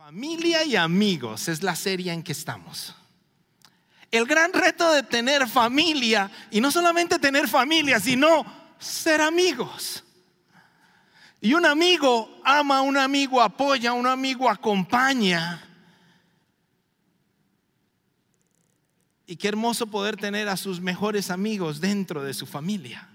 Familia y amigos es la serie en que estamos. El gran reto de tener familia, y no solamente tener familia, sino ser amigos. Y un amigo ama, un amigo apoya, un amigo acompaña. Y qué hermoso poder tener a sus mejores amigos dentro de su familia.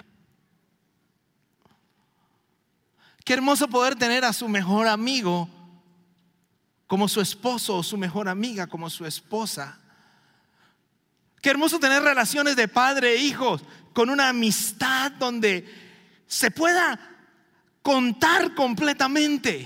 Qué hermoso poder tener a su mejor amigo como su esposo, o su mejor amiga como su esposa. Qué hermoso tener relaciones de padre e hijos con una amistad donde se pueda contar completamente.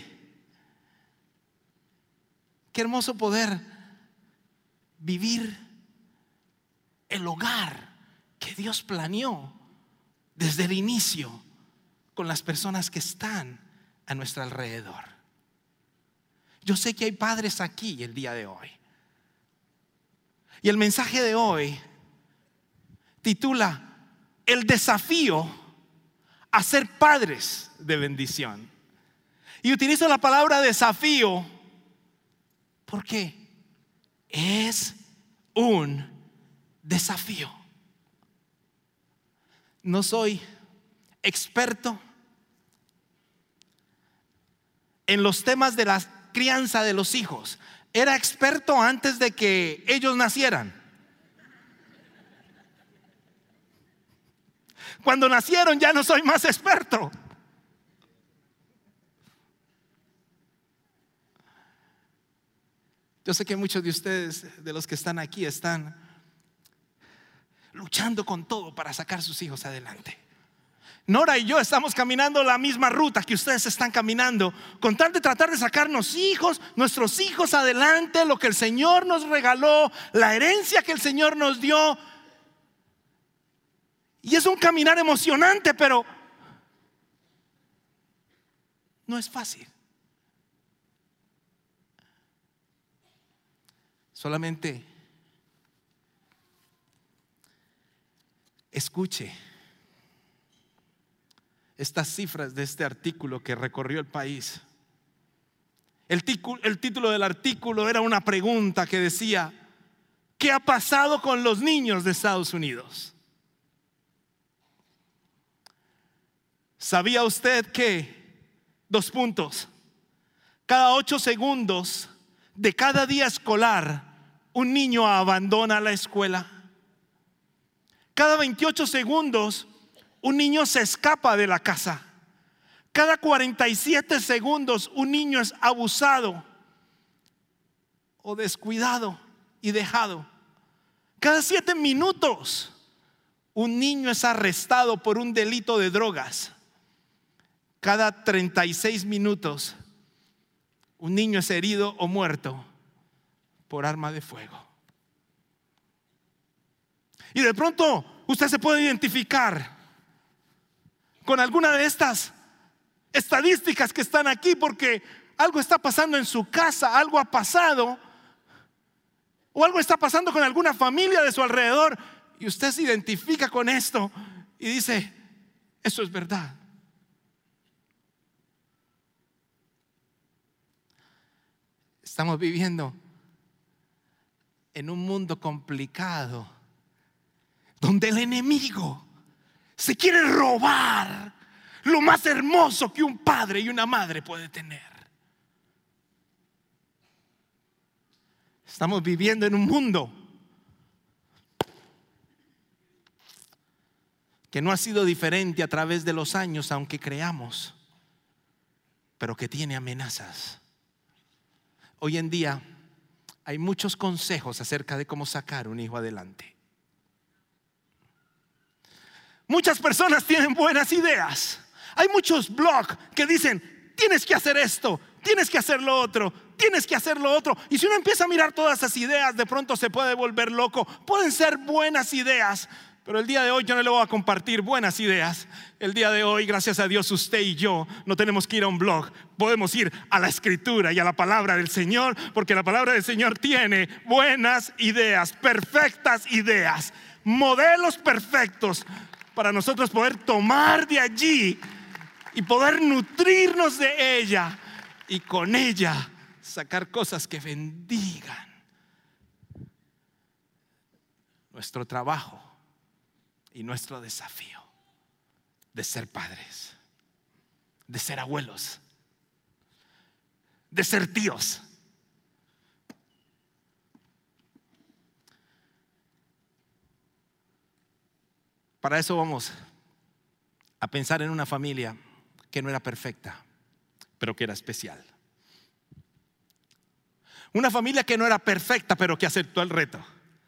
Qué hermoso poder vivir el hogar que Dios planeó desde el inicio con las personas que están a nuestro alrededor. Yo sé que hay padres aquí el día de hoy. Y el mensaje de hoy titula El desafío a ser padres de bendición. Y utilizo la palabra desafío porque es un desafío. No soy experto en los temas de la crianza de los hijos. Era experto antes de que ellos nacieran. Cuando nacieron ya no soy más experto. Yo sé que muchos de ustedes, de los que están aquí, están luchando con todo para sacar sus hijos adelante. Nora y yo estamos caminando la misma ruta que ustedes están caminando, con tal de tratar de sacar nuestros hijos adelante, lo que el Señor nos regaló, la herencia que el Señor nos dio. Y es un caminar emocionante, pero no es fácil. Solamente escuche estas cifras de este artículo que recorrió el país. El título del artículo era una pregunta que decía: ¿qué ha pasado con los niños de Estados Unidos? ¿Sabía usted que, cada 8 segundos de cada día escolar un niño abandona la escuela? Cada 28 segundos un niño se escapa de la casa. Cada 47 segundos un niño es abusado o descuidado y dejado. Cada 7 minutos un niño es arrestado por un delito de drogas. Cada 36 minutos un niño es herido o muerto por arma de fuego. Y de pronto usted se puede identificar con alguna de estas estadísticas que están aquí, porque algo está pasando en su casa, algo ha pasado, o algo está pasando con alguna familia de su alrededor, y usted se identifica con esto y dice: eso es verdad. Estamos viviendo en un mundo complicado, donde el enemigo se quiere robar lo más hermoso que un padre y una madre puede tener. Estamos viviendo en un mundo que no ha sido diferente a través de los años, aunque creamos, pero que tiene amenazas. Hoy en día hay muchos consejos acerca de cómo sacar un hijo adelante. Muchas personas tienen buenas ideas. Hay muchos blogs que dicen: tienes que hacer esto, tienes que hacer lo otro, tienes que hacer lo otro. Y si uno empieza a mirar todas esas ideas, de pronto se puede volver loco. Pueden ser buenas ideas, pero el día de hoy yo no le voy a compartir buenas ideas. El día de hoy, gracias a Dios, usted y yo no tenemos que ir a un blog. Podemos ir a la Escritura y a la palabra del Señor, porque la palabra del Señor tiene buenas ideas, perfectas ideas, modelos perfectos para nosotros poder tomar de allí y poder nutrirnos de ella y con ella sacar cosas que bendigan nuestro trabajo y nuestro desafío de ser padres, de ser abuelos, de ser tíos. Para eso vamos a pensar en una familia que no era perfecta, pero que era especial. Una familia que no era perfecta, pero que aceptó el reto.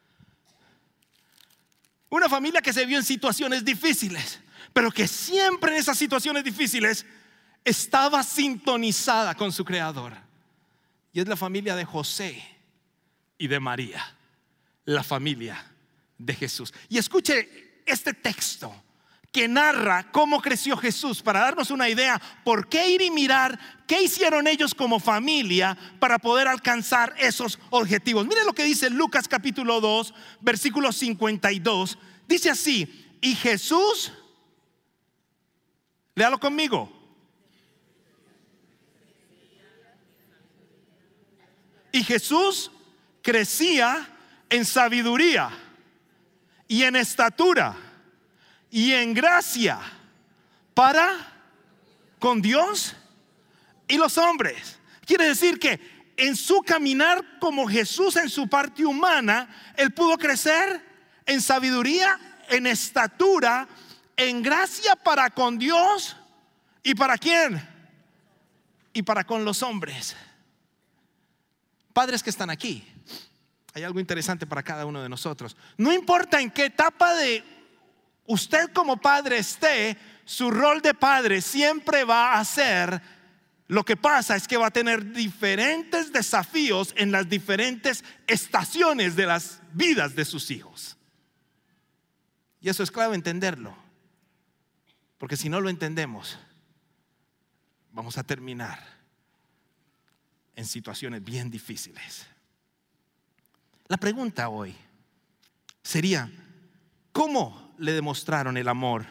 Una familia que se vio en situaciones difíciles, pero que siempre en esas situaciones difíciles estaba sintonizada con su Creador. Y es la familia de José y de María, la familia de Jesús. Y escuche este texto que narra cómo creció Jesús, para darnos una idea por qué ir y mirar qué hicieron ellos como familia para poder alcanzar esos objetivos. Mire lo que dice Lucas capítulo 2 versículo 52. Dice así: y Jesús, léalo conmigo, y Jesús crecía en sabiduría y en estatura y en gracia para con Dios y los hombres. Quiere decir que en su caminar como Jesús en su parte humana, Él pudo crecer en sabiduría, en estatura, en gracia para con Dios. ¿Y para quién? Y para con los hombres. Padres que están aquí, hay algo interesante para cada uno de nosotros. No importa en qué etapa de usted como padre esté, su rol de padre siempre va a ser. Lo que pasa es que va a tener diferentes desafíos en las diferentes estaciones de las vidas de sus hijos. Y eso es clave entenderlo, porque si no lo entendemos, vamos a terminar en situaciones bien difíciles. La pregunta hoy sería: ¿cómo le demostraron el amor?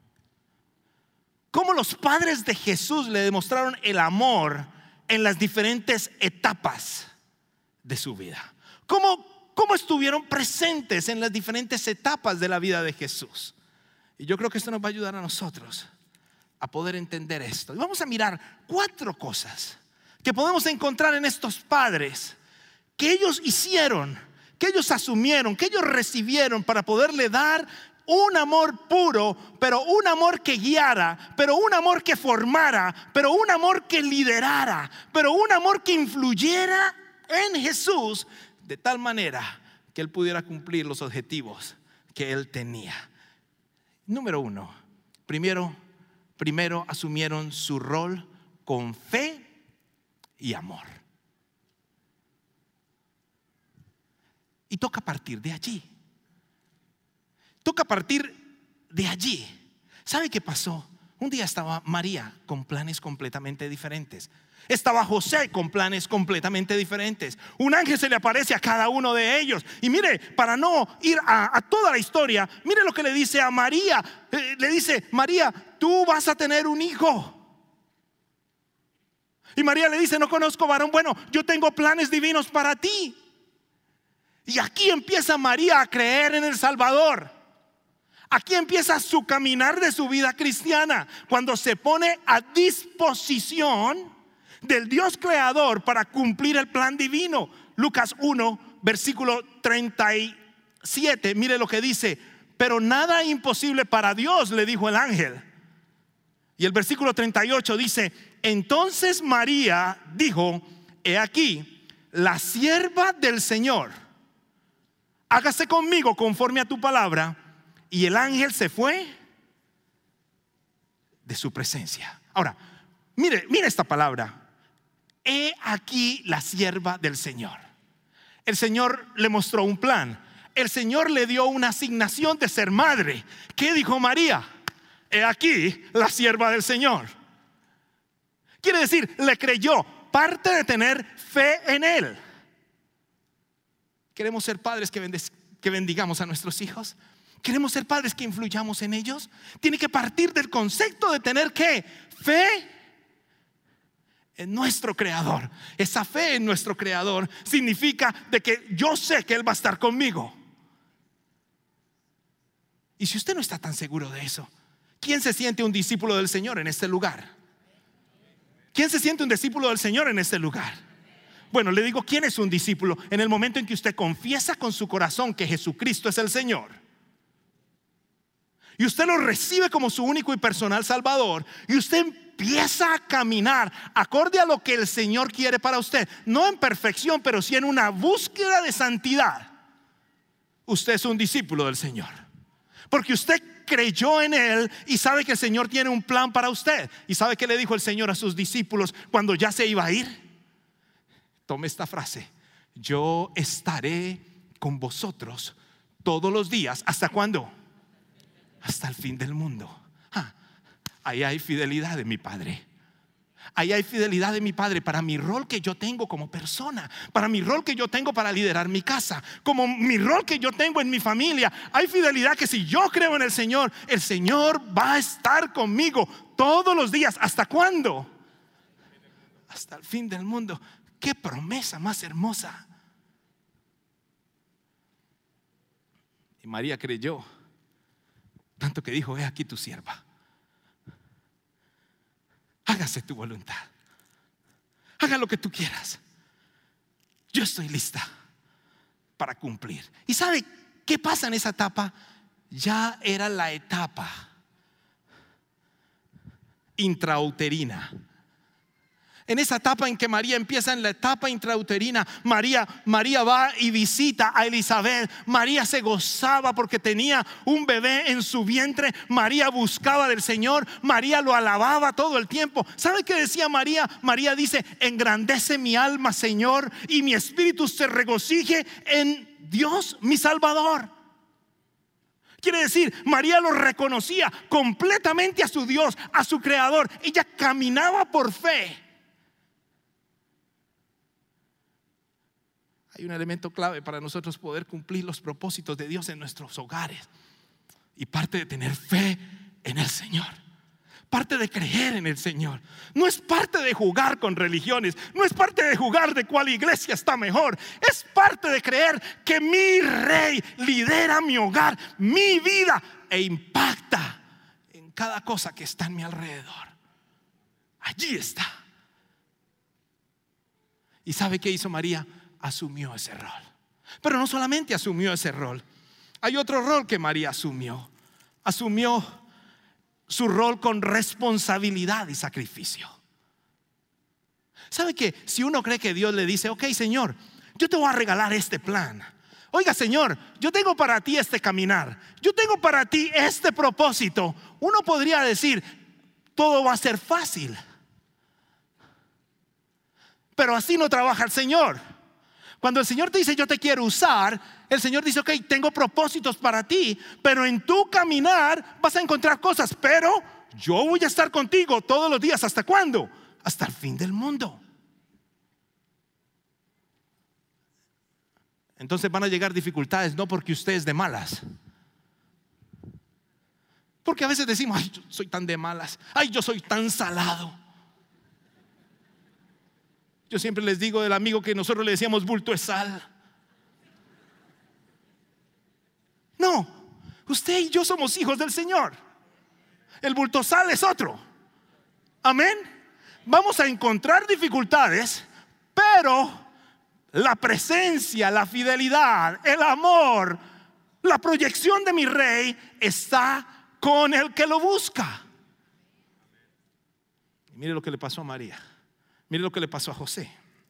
¿Cómo los padres de Jesús le demostraron el amor en las diferentes etapas de su vida? ¿Cómo estuvieron presentes en las diferentes etapas de la vida de Jesús? Y yo creo que esto nos va a ayudar a nosotros a poder entender esto. Y vamos a mirar 4 cosas que podemos encontrar en estos padres que ellos hicieron, que ellos asumieron, que ellos recibieron para poderle dar un amor puro, pero un amor que guiara, pero un amor que formara, pero un amor que liderara, pero un amor que influyera en Jesús de tal manera que Él pudiera cumplir los objetivos que Él tenía. Número 1, primero asumieron su rol con fe y amor. Y toca partir de allí. Toca partir de allí. ¿Sabe qué pasó? Un día estaba María con planes completamente diferentes. Estaba José con planes completamente diferentes. Un ángel se le aparece a cada uno de ellos. Y mire, para no ir a toda la historia, mire lo que le dice a María. Le dice: María, tú vas a tener un hijo. Y María le dice: no conozco varón bueno, yo tengo planes divinos para ti. Y aquí empieza María a creer en el Salvador. Aquí empieza su caminar de su vida cristiana, cuando se pone a disposición del Dios creador para cumplir el plan divino. Lucas 1 versículo 37, mire lo que dice: pero nada imposible para Dios, le dijo el ángel. Y el versículo 38 dice: entonces María dijo: he aquí, la sierva del Señor, hágase conmigo conforme a tu palabra. Y el ángel se fue de su presencia. Ahora, mire esta palabra: he aquí la sierva del Señor. El Señor le mostró un plan. El Señor le dio una asignación de ser madre. ¿Qué dijo María? He aquí la sierva del Señor. Quiere decir, le creyó. Parte de tener fe en Él. ¿Queremos ser padres que bendigamos a nuestros hijos? ¿Queremos ser padres que influyamos en ellos? Tiene que partir del concepto de tener ¿qué? Fe en nuestro Creador. Esa fe en nuestro Creador significa de que yo sé que Él va a estar conmigo. Y si usted no está tan seguro de eso, ¿quién se siente un discípulo del Señor en este lugar? ¿Quién se siente un discípulo del Señor en este lugar? Bueno, le digo, ¿quién es un discípulo? En el momento en que usted confiesa con su corazón que Jesucristo es el Señor, y usted lo recibe como su único y personal Salvador, y usted empieza a caminar acorde a lo que el Señor quiere para usted, no en perfección, pero sí en una búsqueda de santidad. Usted es un discípulo del Señor, porque usted creyó en Él y sabe que el Señor tiene un plan para usted. ¿Y sabe qué le dijo el Señor a sus discípulos cuando ya se iba a ir? Tome esta frase: yo estaré con vosotros todos los días. ¿Hasta cuándo? Hasta el fin del mundo. Ahí hay fidelidad de mi Padre. Ahí hay fidelidad de mi Padre para mi rol que yo tengo como persona, para mi rol que yo tengo para liderar mi casa, como mi rol que yo tengo en mi familia. Hay fidelidad que si yo creo en el Señor va a estar conmigo todos los días. ¿Hasta cuándo? Hasta el fin del mundo. Qué promesa más hermosa. Y María creyó, tanto que dijo: he aquí tu sierva, hágase tu voluntad, haga lo que tú quieras, yo estoy lista para cumplir. ¿Y sabe qué pasa en esa etapa? Ya era la etapa intrauterina. En esa etapa en que María empieza, en la etapa intrauterina, María va y visita a Elizabeth. María se gozaba porque tenía un bebé en su vientre. María buscaba del Señor. María lo alababa todo el tiempo. ¿Sabe qué decía María? María dice: engrandece mi alma, Señor, y mi espíritu se regocije en Dios mi Salvador. Quiere decir, María lo reconocía completamente a su Dios, a su Creador. Ella caminaba por fe. Hay un elemento clave para nosotros poder cumplir los propósitos de Dios en nuestros hogares. Y parte de tener fe en el Señor, parte de creer en el Señor, no es parte de jugar con religiones, no es parte de jugar de cuál iglesia está mejor. Es parte de creer que mi Rey lidera mi hogar, mi vida, e impacta en cada cosa que está en mi alrededor. Allí está. ¿Y sabe qué hizo María? Asumió ese rol. Pero no solamente asumió ese rol, hay otro rol que María asumió. Asumió su rol con responsabilidad y sacrificio. ¿Sabe que si uno cree que Dios le dice: ok, Señor, yo te voy a regalar este plan. Oiga, Señor, yo tengo para ti este caminar, yo tengo para ti este propósito, uno podría decir: todo va a ser fácil. Pero así no trabaja el Señor. Cuando el Señor te dice: yo te quiero usar, el Señor dice: ok, tengo propósitos para ti, pero en tu caminar vas a encontrar cosas, pero yo voy a estar contigo todos los días. ¿Hasta cuándo? Hasta el fin del mundo. Entonces van a llegar dificultades, no porque usted es de malas, porque a veces decimos: ay, yo soy tan de malas, ay, yo soy tan salado. Yo siempre les digo del amigo que nosotros le decíamos bulto de sal. No, usted y yo somos hijos del Señor. El bulto sal es otro. Amén. Vamos a encontrar dificultades, pero la presencia, la fidelidad, el amor, la proyección de mi Rey está con el que lo busca. Y mire lo que le pasó a María. Mire lo que le pasó a José.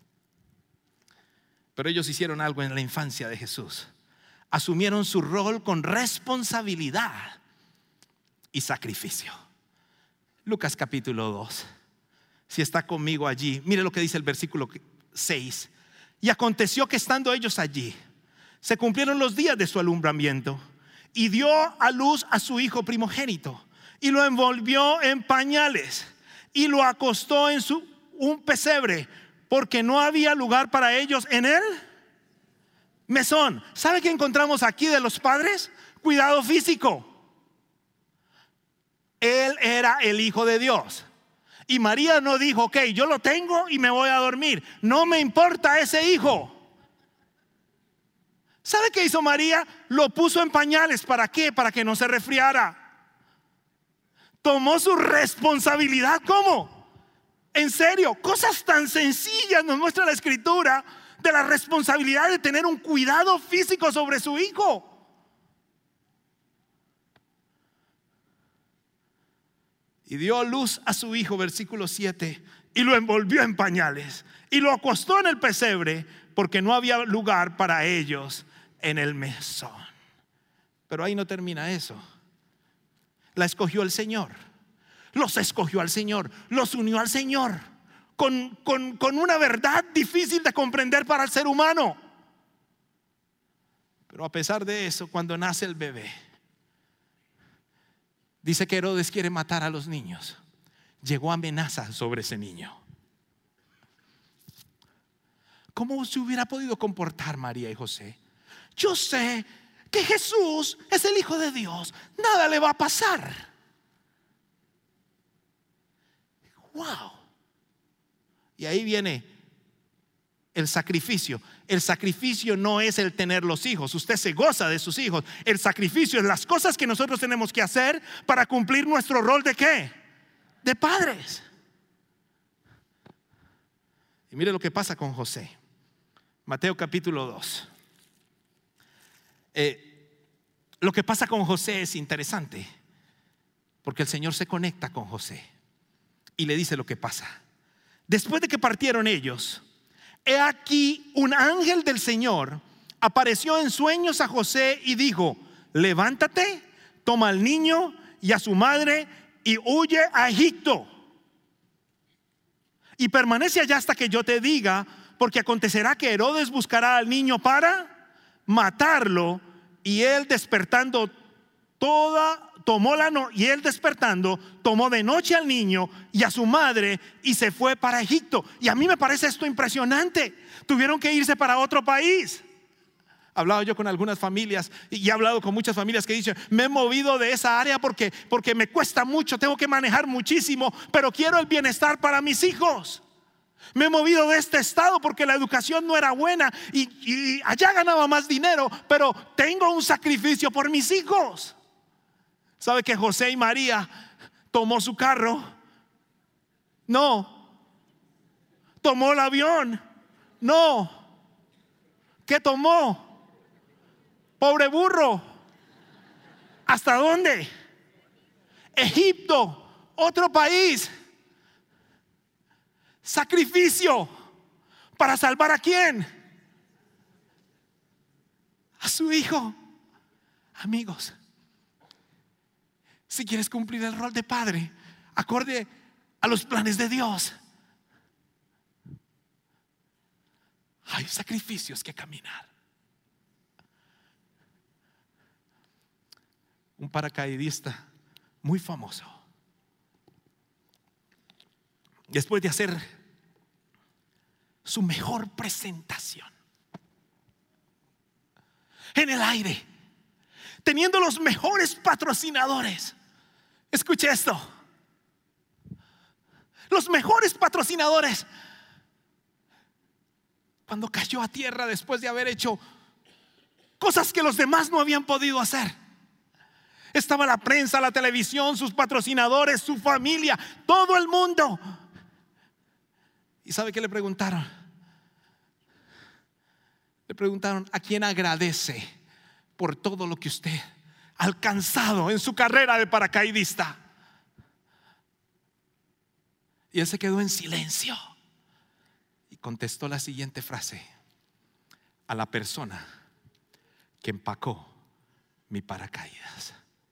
Pero ellos hicieron algo en la infancia de Jesús. Asumieron su rol con responsabilidad y sacrificio. Lucas capítulo 2. Si está conmigo allí, mire lo que dice el versículo 6. Y aconteció que estando ellos allí, se cumplieron los días de su alumbramiento, y dio a luz a su hijo primogénito, y lo envolvió en pañales, y lo acostó en un pesebre, porque no había lugar para ellos en el mesón. ¿Sabe qué encontramos aquí de los padres? Cuidado físico. Él era el Hijo de Dios. Y María no dijo, ok, yo lo tengo y me voy a dormir. No me importa ese hijo. ¿Sabe qué hizo María? Lo puso en pañales. ¿Para qué? Para que no se resfriara. Tomó su responsabilidad. ¿Cómo? En serio, cosas tan sencillas nos muestra la Escritura de la responsabilidad de tener un cuidado físico sobre su hijo. Y dio luz a su hijo, versículo 7, y lo envolvió en pañales y lo acostó en el pesebre, porque no había lugar para ellos en el mesón. Pero ahí no termina eso. La escogió el Señor. Los escogió al Señor. Los unió al Señor con una verdad difícil de comprender para el ser humano. Pero a pesar de eso, cuando nace el bebé, dice que Herodes quiere matar a los niños. Llegó amenaza sobre ese niño. ¿Cómo se hubiera podido comportar María y José? Yo sé que Jesús es el Hijo de Dios. Nada le va a pasar. Wow. Y ahí viene el sacrificio. El sacrificio no es el tener los hijos. Usted se goza de sus hijos. El sacrificio es las cosas que nosotros tenemos que hacer para cumplir nuestro rol de ¿qué? De padres. Y mire lo que pasa con José. Mateo capítulo 2. Lo que pasa con José es interesante, porque el Señor se conecta con José y le dice lo que pasa. Después de que partieron ellos, he aquí un ángel del Señor apareció en sueños a José y dijo: levántate, toma al niño y a su madre y huye a Egipto, y permanece allá hasta que yo te diga, porque acontecerá que Herodes buscará al niño para matarlo. Y él despertando tomó de noche al niño y a su madre y se fue para Egipto. Y a mí me parece esto impresionante. Tuvieron que irse para otro país. He hablado yo con algunas familias y he hablado con muchas familias que dicen: me he movido de esa área porque me cuesta mucho, tengo que manejar muchísimo, pero quiero el bienestar para mis hijos. Me he movido de este estado porque la educación no era buena y allá ganaba más dinero, pero tengo un sacrificio por mis hijos. ¿Sabe que José y María tomó su carro? No. ¿Tomó el avión? No. ¿Qué tomó? Pobre burro. ¿Hasta dónde? Egipto, otro país. Sacrificio. ¿Para salvar a quién? A su hijo. Amigos, si quieres cumplir el rol de padre acorde a los planes de Dios, hay sacrificios que caminar. Un paracaidista muy famoso, después de hacer su mejor presentación en el aire, teniendo los mejores patrocinadores, escuche esto, los mejores patrocinadores, cuando cayó a tierra después de haber hecho cosas que los demás no habían podido hacer, estaba la prensa, la televisión, sus patrocinadores, su familia, todo el mundo. ¿Y sabe qué le preguntaron? Le preguntaron: ¿a quién agradece por todo lo que usted ha alcanzado en su carrera de paracaidista? Y él se quedó en silencio y contestó la siguiente frase: a la persona que empacó mi paracaídas.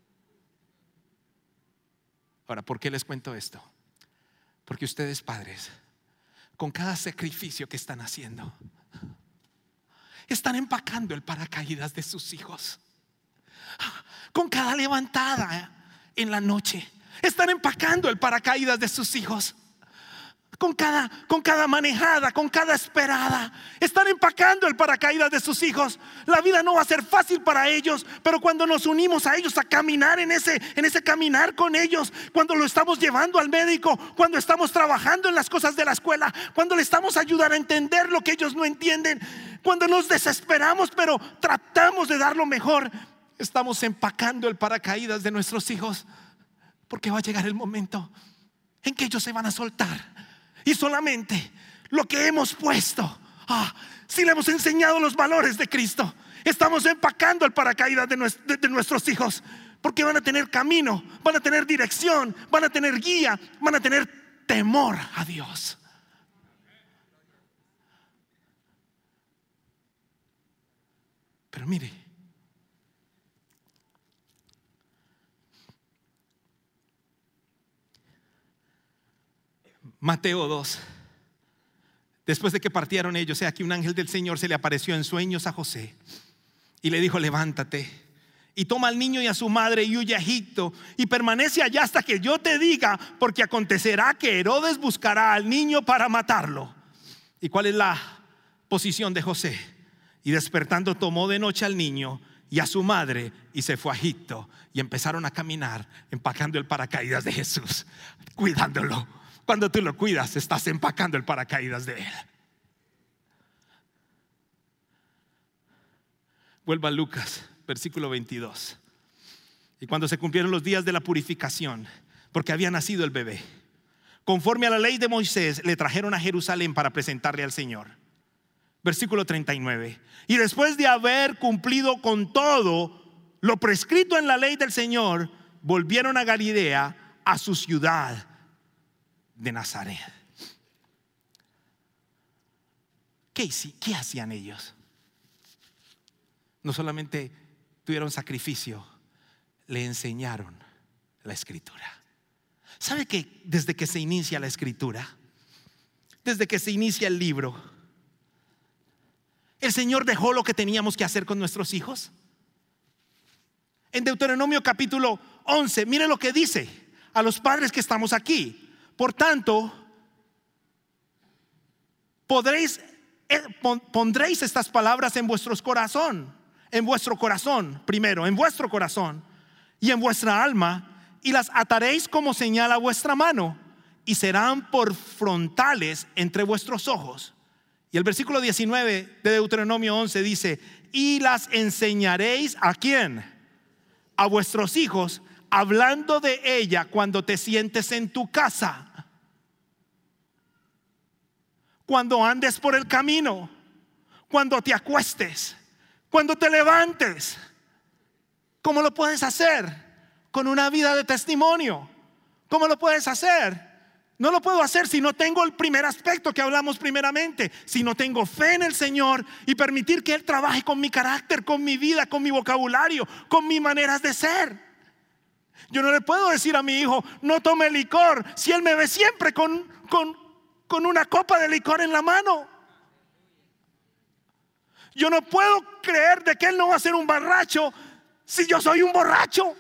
Ahora, ¿por qué les cuento esto? Porque ustedes, padres, con cada sacrificio que están haciendo, están empacando el paracaídas de sus hijos. Con cada levantada en la noche, están empacando el paracaídas de sus hijos. con cada manejada, con cada esperada. Están empacando el paracaídas de sus hijos. La vida no va a ser fácil para ellos, pero cuando nos unimos a ellos a caminar en ese caminar con ellos, cuando lo estamos llevando al médico, cuando estamos trabajando en las cosas de la escuela, cuando le estamos ayudando a entender lo que ellos no entienden, cuando nos desesperamos pero tratamos de dar lo mejor, estamos empacando el paracaídas de nuestros hijos, porque va a llegar el momento en que ellos se van a soltar. Y solamente lo que hemos puesto, si le hemos enseñado los valores de Cristo, estamos empacando el paracaídas de nuestros hijos, porque van a tener camino, van a tener dirección, van a tener guía, van a tener temor a Dios. Pero mire, Mateo 2. Después de que partieron ellos, aquí un ángel del Señor se le apareció en sueños a José y le dijo: levántate y toma al niño y a su madre y huye a Egipto y permanece allá hasta que yo te diga, porque acontecerá que Herodes buscará al niño para matarlo. ¿Y cuál es la posición de José? Y despertando tomó de noche al niño y a su madre y se fue a Egipto. Y empezaron a caminar empacando el paracaídas de Jesús, cuidándolo. Cuando tú lo cuidas, estás empacando el paracaídas de Él. Vuelva a Lucas, versículo 22. Y cuando se cumplieron los días de la purificación, porque había nacido el bebé, conforme a la ley de Moisés, le trajeron a Jerusalén para presentarle al Señor. Versículo 39. Y después de haber cumplido con todo lo prescrito en la ley del Señor, volvieron a Galilea, a su ciudad de Nazaret. ¿Qué hacían ellos? No solamente tuvieron sacrificio, le enseñaron la escritura. ¿Sabe que desde que se inicia la escritura, desde que se inicia el libro, el Señor dejó lo que teníamos que hacer con nuestros hijos? En Deuteronomio capítulo 11, mire lo que dice a los padres que estamos aquí. Por tanto, pondréis estas palabras en vuestro corazón, primero, en vuestro corazón y en vuestra alma, y las ataréis como señal a vuestra mano, y serán por frontales entre vuestros ojos. Y el versículo 19 de Deuteronomio 11 dice: y las enseñaréis ¿a quién? A vuestros hijos, hablando de ella cuando te sientes en tu casa, cuando andes por el camino, cuando te acuestes, cuando te levantes. ¿Cómo lo puedes hacer? Con una vida de testimonio. ¿Cómo lo puedes hacer? No lo puedo hacer si no tengo el primer aspecto que hablamos primeramente, si no tengo fe en el Señor y permitir que Él trabaje con mi carácter, con mi vida, con mi vocabulario, con mis maneras de ser. Yo no le puedo decir a mi hijo: no tome licor, si él me ve siempre con una copa de licor en la mano. Yo no puedo creer de que él no va a ser un borracho si yo soy un borracho.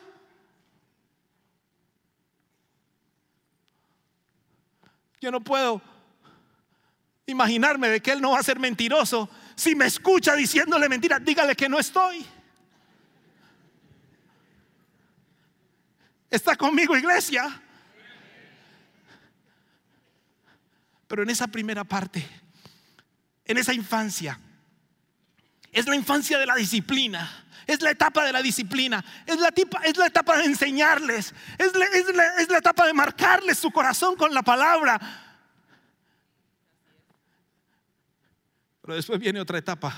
Yo no puedo imaginarme de que él no va a ser mentiroso si me escucha diciéndole mentiras. Dígale que no estoy. ¿Está conmigo, iglesia? Pero en esa primera parte, en esa infancia, es la infancia de la disciplina, es la etapa de la disciplina, es la etapa de enseñarles, es la etapa de marcarles su corazón con la palabra. Pero después viene otra etapa,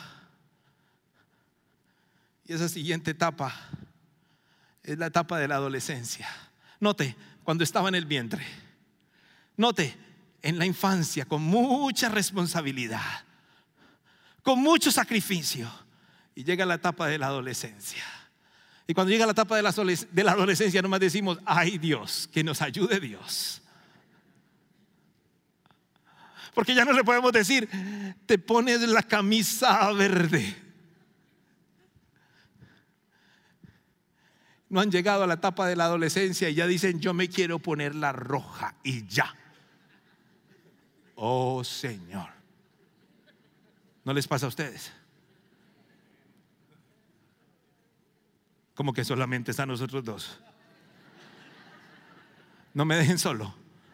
y esa siguiente etapa es la etapa de la adolescencia. Note, cuando estaba en el vientre, note, en la infancia, con mucha responsabilidad, con mucho sacrificio, y llega la etapa de la adolescencia. Y cuando llega la etapa de la adolescencia, nomás decimos: ay Dios, que nos ayude Dios. Porque ya no le podemos decir: te pones la camisa verde. No han llegado a la etapa de la adolescencia y ya dicen: yo me quiero poner la roja, y ya. oh Señor. ¿No les pasa a ustedes? Como que solamente están nosotros dos. No me dejen solo.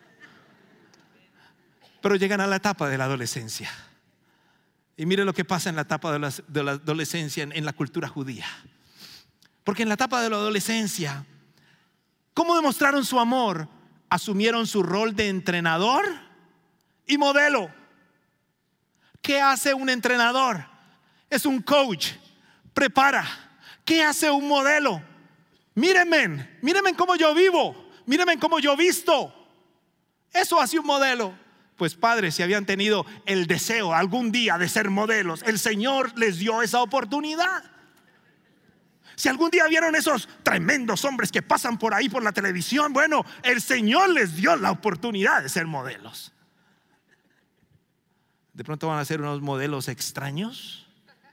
Pero llegan a la etapa de la adolescencia. Y mire lo que pasa en la etapa de la adolescencia en la cultura judía. Porque en la etapa de la adolescencia, ¿cómo demostraron su amor? Asumieron su rol de entrenador y modelo. ¿Qué hace un entrenador? Es un coach, prepara. ¿Qué hace un modelo? Mírenme cómo yo vivo, mírenme cómo yo visto. Eso hace un modelo. Pues padres, si habían tenido el deseo algún día de ser modelos, el Señor les dio esa oportunidad. Si algún día vieron esos tremendos hombres que pasan por ahí por la televisión, bueno, el Señor les dio la oportunidad de ser modelos. De pronto van a ser unos modelos extraños,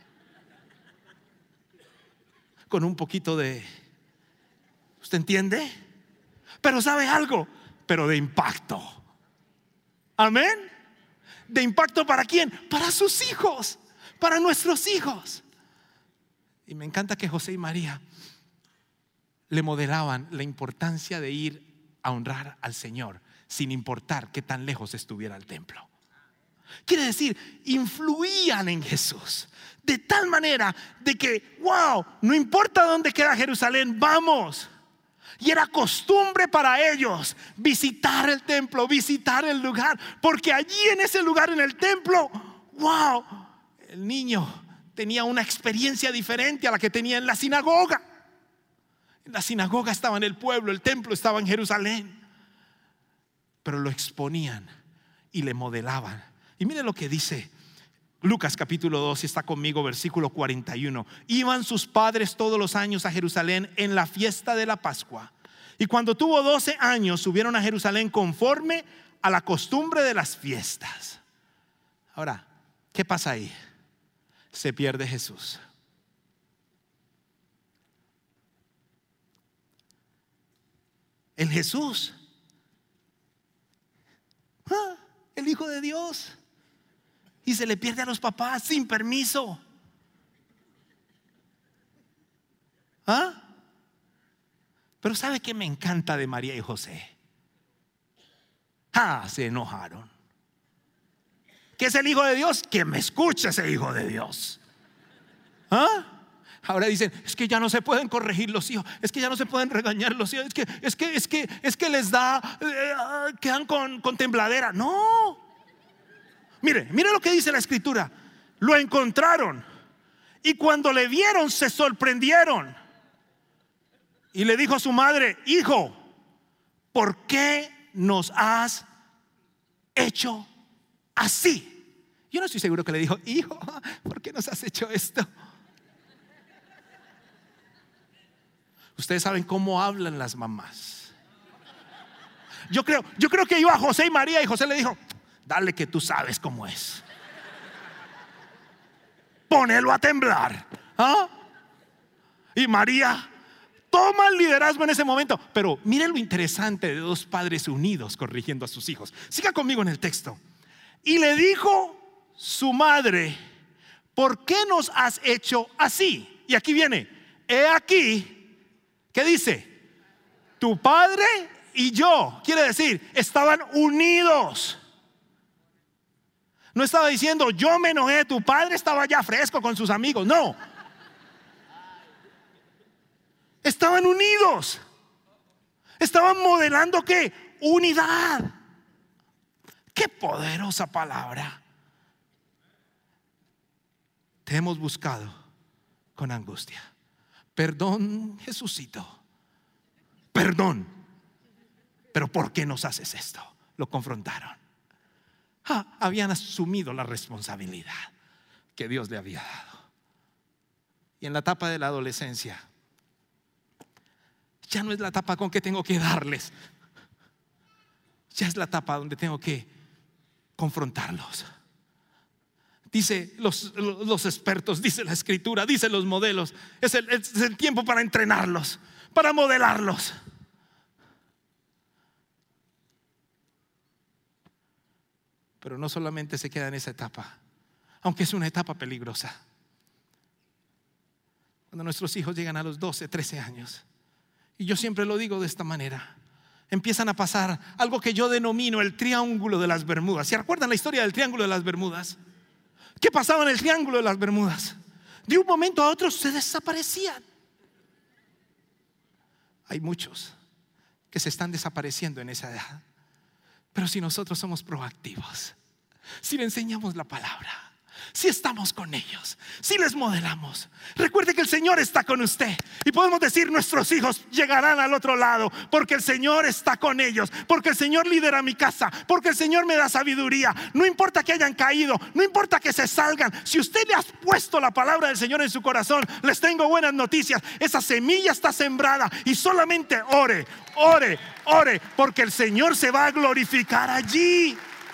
con un poquito de, ¿usted entiende? Pero ¿sabe algo? Pero de impacto. Amén. ¿De impacto para quién? Para sus hijos, para nuestros hijos. Y me encanta que José y María le modelaban la importancia de ir a honrar al Señor, sin importar qué tan lejos estuviera el templo. Quiere decir, influían en Jesús de tal manera de que, wow, no importa dónde queda Jerusalén, vamos. Y era costumbre para ellos visitar el templo, visitar el lugar, porque allí en ese lugar, en el templo, wow, el niño tenía una experiencia diferente a la que tenía en la sinagoga. En la sinagoga estaba en el pueblo, el templo estaba en Jerusalén, pero lo exponían y le modelaban. Y mire lo que dice Lucas capítulo 2, si está conmigo, versículo 41. Iban sus padres todos los años a Jerusalén en la fiesta de la Pascua. Y cuando tuvo 12 años, subieron a Jerusalén conforme a la costumbre de las fiestas. Ahora, ¿qué pasa ahí? Se pierde Jesús. El Jesús, el Hijo de Dios, y se le pierde a los papás sin permiso. Pero ¿sabe qué me encanta de María y José? Se enojaron. ¿Qué es el Hijo de Dios? Que me escuche ese Hijo de Dios. Ahora dicen, es que ya no se pueden corregir los hijos, es que ya no se pueden regañar los hijos, es que les da, quedan con tembladera. No. Mire lo que dice la escritura. Lo encontraron y cuando le vieron se sorprendieron. Y le dijo a su madre: hijo, ¿por qué nos has hecho así? Yo no estoy seguro que le dijo: hijo, ¿por qué nos has hecho esto? Ustedes saben cómo hablan las mamás. Yo creo que iba a José y María y José le dijo: dale que tú sabes cómo es. Ponelo a temblar. Y María toma el liderazgo en ese momento. Pero miren lo interesante de dos padres unidos corrigiendo a sus hijos. Siga conmigo en el texto. Y le dijo su madre: ¿por qué nos has hecho así? Y aquí viene: he aquí, ¿qué dice? Tu padre y yo. Quiere decir, estaban unidos. No estaba diciendo: yo me enojé, tu padre estaba ya fresco con sus amigos. No. Estaban unidos. Estaban modelando ¿qué? Unidad. Qué poderosa palabra. Te hemos buscado con angustia. Perdón, Jesucito. Perdón. Pero ¿por qué nos haces esto? Lo confrontaron. Habían asumido la responsabilidad que Dios le había dado. Y en la etapa de la adolescencia, ya no es la etapa con que tengo que darles. Ya es la etapa donde tengo que confrontarlos. Dice los expertos, dice la escritura, dice los modelos. Es el tiempo para entrenarlos, para modelarlos. Pero no solamente se queda en esa etapa, aunque es una etapa peligrosa. Cuando nuestros hijos llegan a los 12, 13 años, y yo siempre lo digo de esta manera, empiezan a pasar algo que yo denomino el Triángulo de las Bermudas. ¿Se acuerdan la historia del Triángulo de las Bermudas? ¿Qué pasaba en el Triángulo de las Bermudas? De un momento a otro se desaparecían. Hay muchos que se están desapareciendo en esa edad. Pero si nosotros somos proactivos, si le enseñamos la palabra, si estamos con ellos, si les modelamos, recuerde que el Señor está con usted. Y podemos decir, nuestros hijos llegarán al otro lado, porque el Señor está con ellos, porque el Señor lidera mi casa, porque el Señor me da sabiduría. No importa que hayan caído, no importa que se salgan. Si usted le ha puesto la palabra del Señor en su corazón, les tengo buenas noticias. Esa semilla está sembrada, y solamente ore, ore, ore, porque el Señor se va a glorificar allí.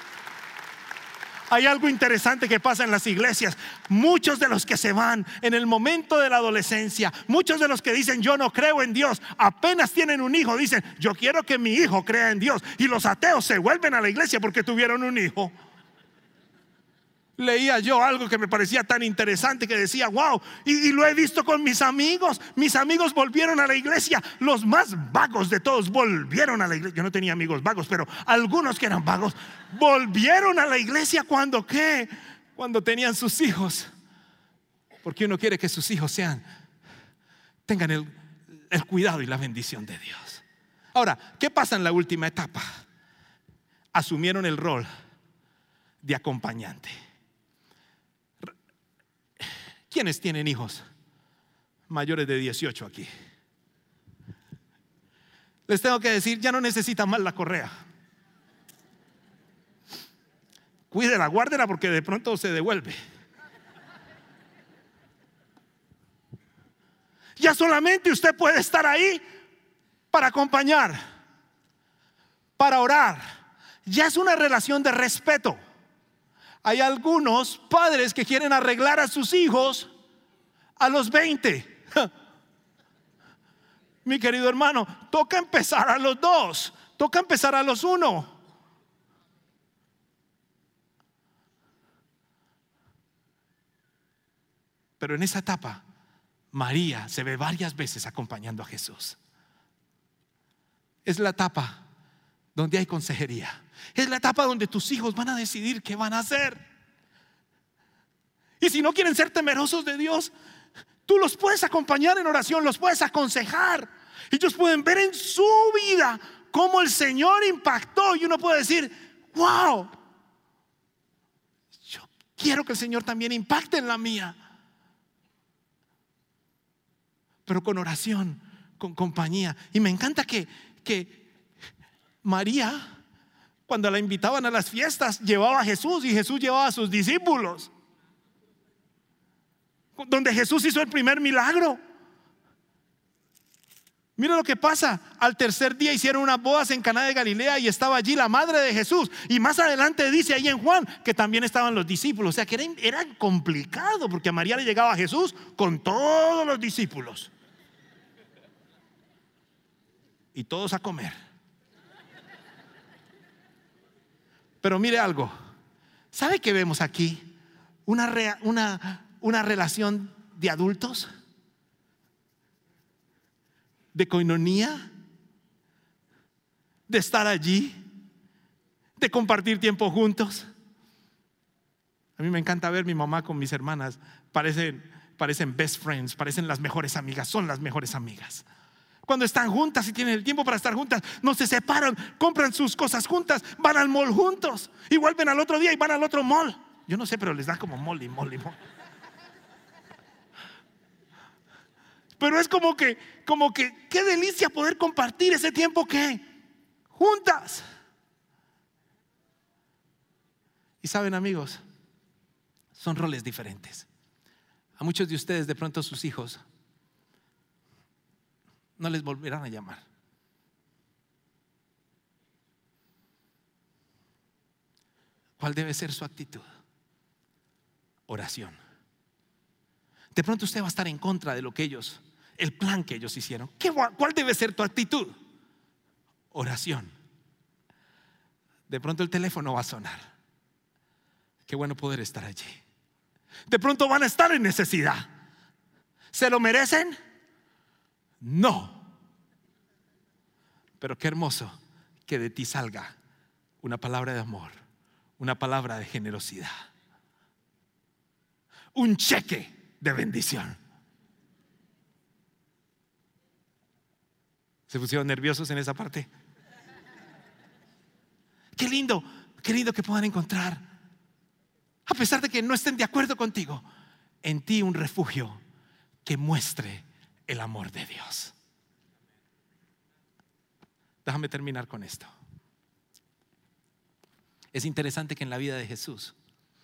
Hay algo interesante que pasa en las iglesias. Muchos de los que se van en el momento de la adolescencia, muchos de los que dicen yo no creo en Dios, apenas tienen un hijo, dicen yo quiero que mi hijo crea en Dios. Y los ateos se vuelven a la iglesia porque tuvieron un hijo. Leía yo algo que me parecía tan interesante que decía wow, y lo he visto con mis amigos. Mis amigos volvieron a la iglesia. Los más vagos de todos volvieron a la iglesia. Yo no tenía amigos vagos, pero algunos que eran vagos volvieron a la iglesia. ¿Cuándo qué? Cuando tenían sus hijos. Porque uno quiere que sus hijos tengan el cuidado y la bendición de Dios. Ahora, ¿qué pasa en la última etapa? Asumieron el rol de acompañante. ¿Quiénes tienen hijos mayores de 18 aquí? Les tengo que decir, ya no necesitan más la correa. Cuídela, guárdela, porque de pronto se devuelve. Ya solamente usted puede estar ahí para acompañar, para orar. Ya es una relación de respeto. Hay algunos padres que quieren arreglar a sus hijos a los 20. Mi querido hermano, toca empezar a los 2, toca empezar a los 1. Pero en esa etapa, María se ve varias veces acompañando a Jesús. Es la etapa donde hay consejería. Es la etapa donde tus hijos van a decidir qué van a hacer. Y si no quieren ser temerosos de Dios, tú los puedes acompañar en oración, los puedes aconsejar. Ellos pueden ver en su vida cómo el Señor impactó. Y uno puede decir, wow, yo quiero que el Señor también impacte en la mía. Pero con oración, con compañía. Y me encanta que María, cuando la invitaban a las fiestas, llevaba a Jesús y Jesús llevaba a sus discípulos. Donde Jesús hizo el primer milagro. Mira lo que pasa. Al tercer día hicieron unas bodas en Caná de Galilea y estaba allí la madre de Jesús. Y más adelante dice ahí en Juan que también estaban los discípulos. O sea que era complicado, porque a María le llegaba a Jesús con todos los discípulos. Y todos a comer. Pero mire algo. ¿Sabe qué vemos aquí? Una relación de adultos, de coinonía, de estar allí, de compartir tiempo juntos. A mí me encanta ver mi mamá con mis hermanas. Parecen best friends, parecen las mejores amigas, son las mejores amigas. Cuando están juntas y tienen el tiempo para estar juntas, no se separan, compran sus cosas juntas, van al mall juntos y vuelven al otro día y van al otro mall. Yo no sé, pero les da como mall. Pero es como que qué delicia poder compartir ese tiempo que juntas. Y saben, amigos, son roles diferentes. A muchos de ustedes, de pronto sus hijos no les volverán a llamar. ¿Cuál debe ser su actitud? Oración. De pronto usted va a estar en contra de lo que el plan que ellos hicieron. ¿Cuál debe ser tu actitud? Oración. De pronto el teléfono va a sonar. Qué bueno poder estar allí. De pronto van a estar en necesidad. ¿Se lo merecen? No. Pero qué hermoso que de ti salga una palabra de amor, una palabra de generosidad, un cheque de bendición. ¿Se pusieron nerviosos en esa parte? Qué lindo que puedan encontrar, a pesar de que no estén de acuerdo contigo, en ti un refugio que muestre el amor de Dios. Déjame terminar con esto. Es interesante que en la vida de Jesús,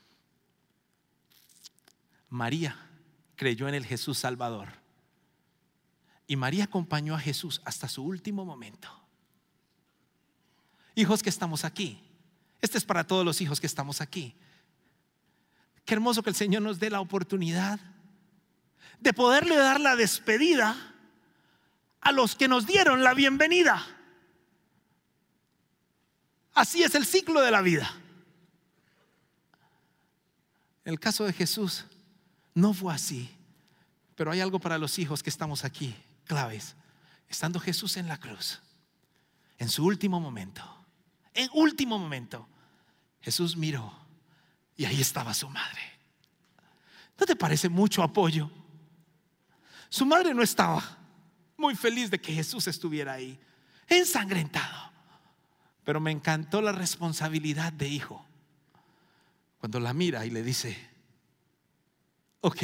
María creyó en el Jesús Salvador, y María acompañó a Jesús hasta su último momento. Hijos que estamos aquí, este es para todos los hijos que estamos aquí. Qué hermoso que el Señor nos dé la oportunidad de poderle dar la despedida a los que nos dieron la bienvenida. Así es el ciclo de la vida. En el caso de Jesús no fue así, pero hay algo para los hijos que estamos aquí, claves. Estando Jesús en la cruz, en su último momento, Jesús miró y ahí estaba su madre. ¿No te parece mucho apoyo? Su madre no estaba muy feliz de que Jesús estuviera ahí, ensangrentado, pero me encantó la responsabilidad de hijo cuando la mira y le dice: ok,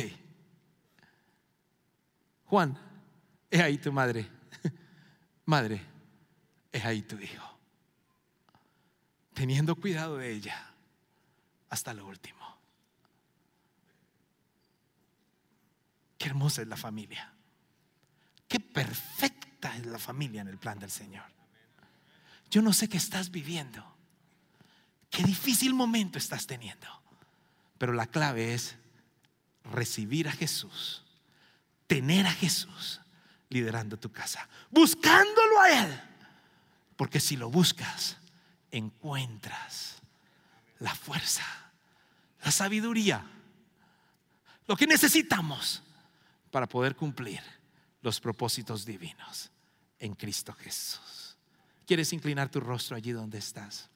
Juan, es ahí tu madre. Madre, es ahí tu hijo. Teniendo cuidado de ella hasta lo último. Qué hermosa es la familia. Qué perfecta es la familia en el plan del Señor. Yo no sé qué estás viviendo, qué difícil momento estás teniendo, pero la clave es recibir a Jesús, tener a Jesús liderando tu casa, buscándolo a Él, porque si lo buscas, encuentras la fuerza, la sabiduría, lo que necesitamos para poder cumplir los propósitos divinos en Cristo Jesús. ¿Quieres inclinar tu rostro allí donde estás?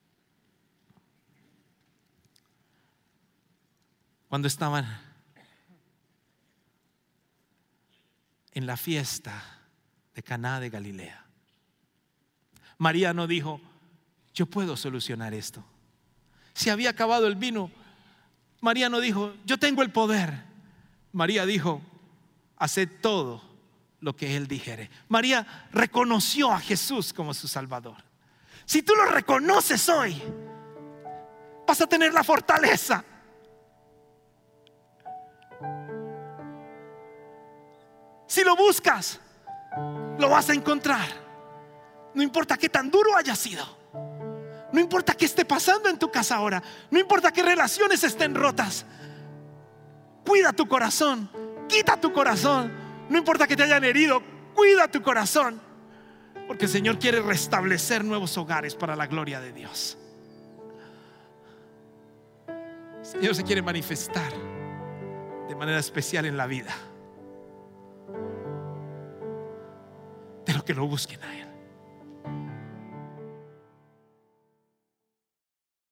Cuando estaban en la fiesta de Caná de Galilea, María no dijo: yo puedo solucionar esto. Se había acabado el vino. María no dijo: yo tengo el poder. María dijo: haced todo lo que Él dijere. María reconoció a Jesús como su Salvador. Si tú lo reconoces hoy, vas a tener la fortaleza. Si lo buscas, lo vas a encontrar. No importa qué tan duro haya sido, no importa qué esté pasando en tu casa ahora, no importa qué relaciones estén rotas. Cuida tu corazón, quita tu corazón. No importa que te hayan herido, cuida tu corazón, porque el Señor quiere restablecer nuevos hogares para la gloria de Dios. El Señor se quiere manifestar de manera especial en la vida de los que lo busquen a Él.